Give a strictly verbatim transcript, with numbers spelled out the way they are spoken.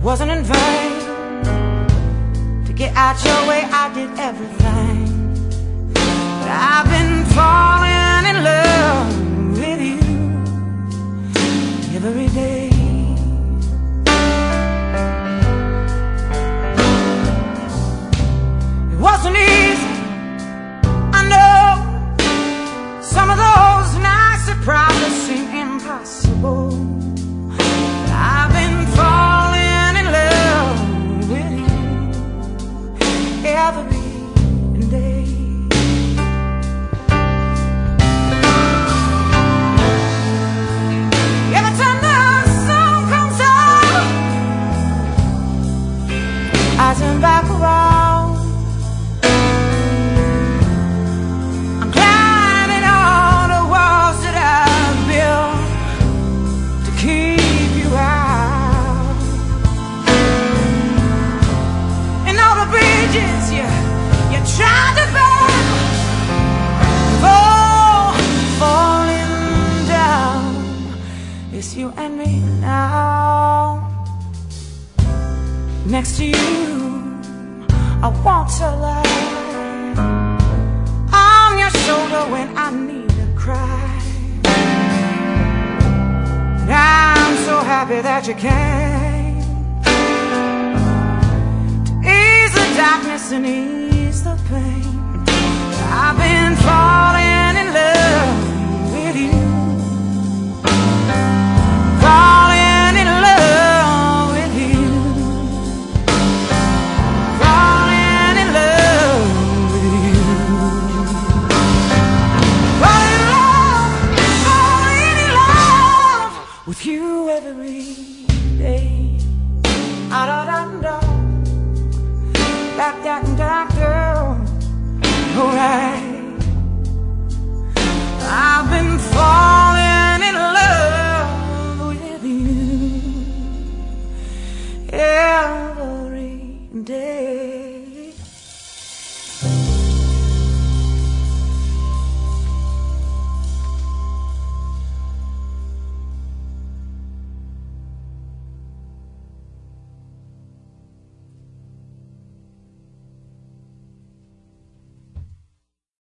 wasn't in vain. To get out your way, I did everything. But I've been falling in love with you every day. It wasn't easy, I know. Some of those nights that probably seem impossible. But I've been falling in love with you every day. Every time the sun comes out, I turn back around. I'm climbing all the walls that I've built to keep you out, and all the bridges you you tried to burn, fall, falling down. It's you and me now. Next to you, I want to lie on your shoulder when I need to cry. And I'm so happy that you came to ease the darkness and ease the pain. I've been falling in love with you, falling in love with you, falling in love with you, falling in love, falling in love with you every day. Ah, da, da, da. Da, da, da, da. Alright.